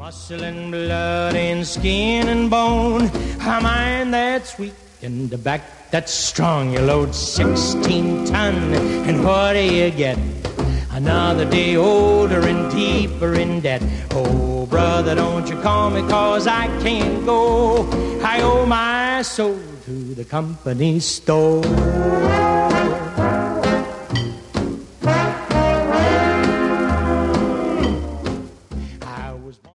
Muscle and blood and skin and bone, a mind that's weak and a back that's strong. You load 16 ton, and what do you get? Another day older and deeper in debt. Oh, brother, don't you call me, 'cause I can't go. I owe my soul to the company store.